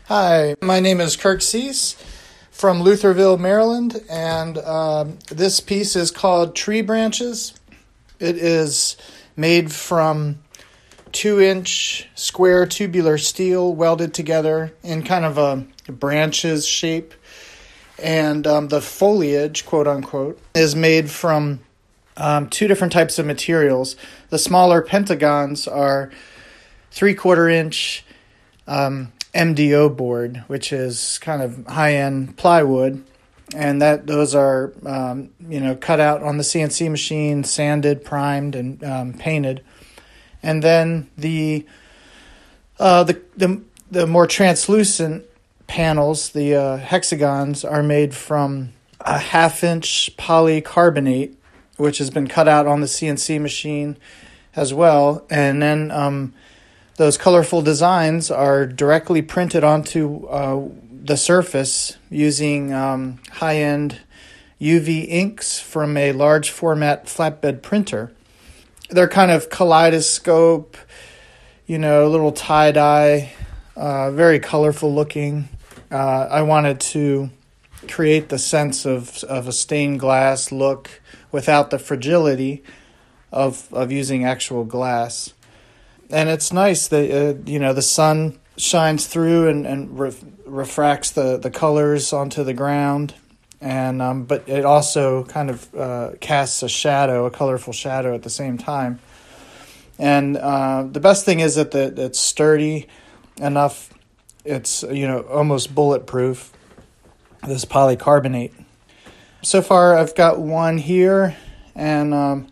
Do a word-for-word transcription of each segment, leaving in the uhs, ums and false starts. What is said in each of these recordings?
Hi, my name is Kirk Cease from Lutherville, Maryland, and um, this piece is called Tree Branches. It is made from two-inch square tubular steel welded together in kind of a branches shape, and um, the foliage, quote-unquote, is made from um, two different types of materials. The smaller pentagons are three-quarter inch um, M D O board, which is kind of high-end plywood, and that those are um, you know cut out on the C N C machine, sanded, primed, and um, painted. And then the uh, the the the more translucent panels, the uh, hexagons, are made from a half-inch polycarbonate, which has been cut out on the C N C machine as well, and then um, those colorful designs are directly printed onto uh, the surface using um, high-end U V inks from a large format flatbed printer. They're kind of kaleidoscope, you know, a little tie-dye, uh, very colorful looking. Uh, I wanted to create the sense of, of a stained glass look without the fragility of, of using actual glass. And it's nice that, uh, you know, the sun shines through and, and re- refracts the, the colors onto the ground. And um, but it also kind of uh, casts a shadow, a colorful shadow at the same time. And uh, the best thing is that the, it's sturdy enough. It's, you know, almost bulletproof, this polycarbonate. So far, I've got one here, and um,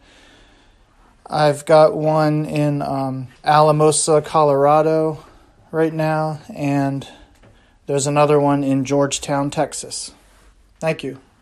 I've got one in um, Alamosa, Colorado right now, and there's another one in Georgetown, Texas. Thank you.